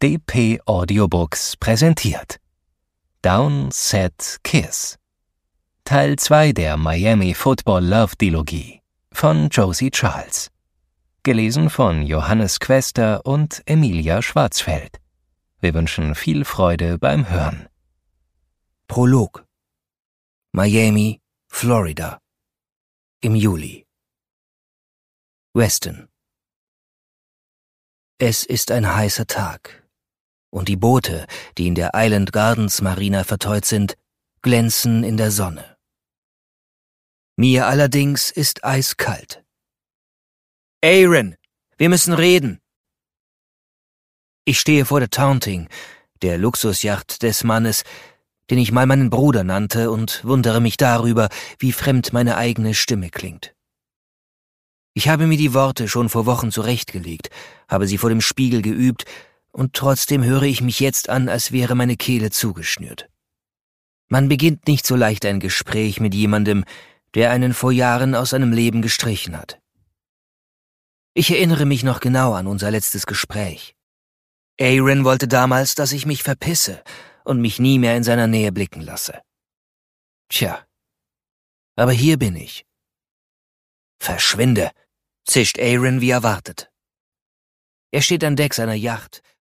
DP Audiobooks präsentiert Down, Set, Kiss Teil 2 der Miami Football Love Dilogie von Josie Charles. Gelesen von Johannes Quester und Emilia Schwarzfeld. Wir wünschen viel Freude beim Hören. Prolog. Miami, Florida. Im Juli. Weston. Es ist ein heißer Tag, und die Boote, die in der Island Gardens Marina verteut sind, glänzen in der Sonne. Mir allerdings ist eiskalt. »Aaron, wir müssen reden!« Ich stehe vor der Taunting, der Luxusjacht des Mannes, den ich mal meinen Bruder nannte, und wundere mich darüber, wie fremd meine eigene Stimme klingt. Ich habe mir die Worte schon vor Wochen zurechtgelegt, habe sie vor dem Spiegel geübt, und trotzdem höre ich mich jetzt an, als wäre meine Kehle zugeschnürt. Man beginnt nicht so leicht ein Gespräch mit jemandem, der einen vor Jahren aus seinem Leben gestrichen hat. Ich erinnere mich noch genau an unser letztes Gespräch. Aaron wollte damals, dass ich mich verpisse und mich nie mehr in seiner Nähe blicken lasse. Tja, aber hier bin ich. »Verschwinde«, zischt Aaron wie erwartet. Er steht an Deck seiner Yacht,